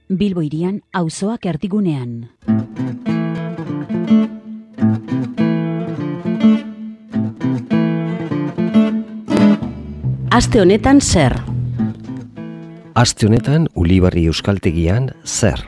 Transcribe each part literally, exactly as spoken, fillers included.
Bilbo hirian, auzoak erdigunean. Aste honetan zer? Aste honetan Ulibarri Euskaltegian zer?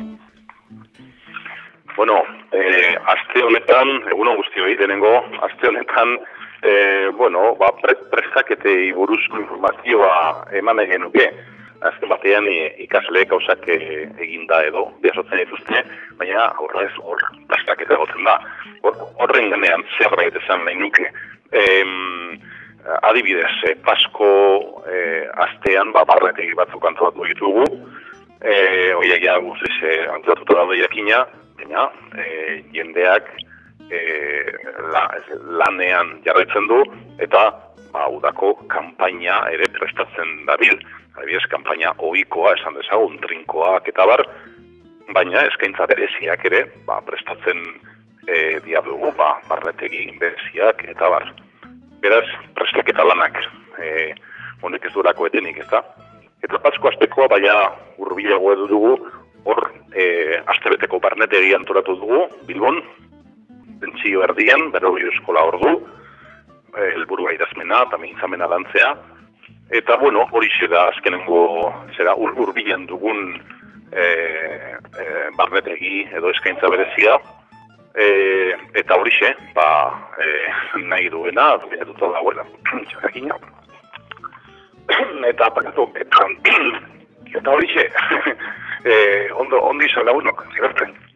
Bueno, eh, aste honetan, egunon guztioi, denengo, aste honetan, eh, bueno, ba, pre prestaketei buruzko informazioa eman egin nuke. Azken batean ikasleek gauzak eginda edo, biazotzen dituzte, baina horrez hor prestaketa egoten da. Horren ganean zerbait esan nahi nuke. Em, adibidez, eh, Pasko eh, astean ba, barretegi batzuk antolatu ditugu, eh, oiak ja guztiz eh, antolatuta daude jakina, baina eh, jendeak eh, la, lanean jarraitzen du, eta ba, udako kanpaina ere prestatzen dabil. Adibidez, kanpaina ohikoa esan dezagun, trinkoak eta bar, baina eskaintza bereziak ere ba, prestatzen e, diadugu, ba, barretegi bereziak eta bar. Beraz, prestaketa lanak, e, honek ez durako etenik, ez da? Eta Pasko astekoa, baina hurbilago edu dugu, hor, e, astebeteko barnetegi antolatu dugu, Bilbon, bentzio erdian, berrogei eskola hor du, e, helburua idazmena eta mintzamena lantzea, eta, bueno, hori da azkenengo, zera, ur, urbilan dugun e, e, barnetegi edo eskaintza berezia, e, eta hori xe, ba, e, nahi duena, duena dagoela, txakina. Eta, pakatu, eta, eta hori xe, e, ondo, ondo izan lagunok, zibertzen.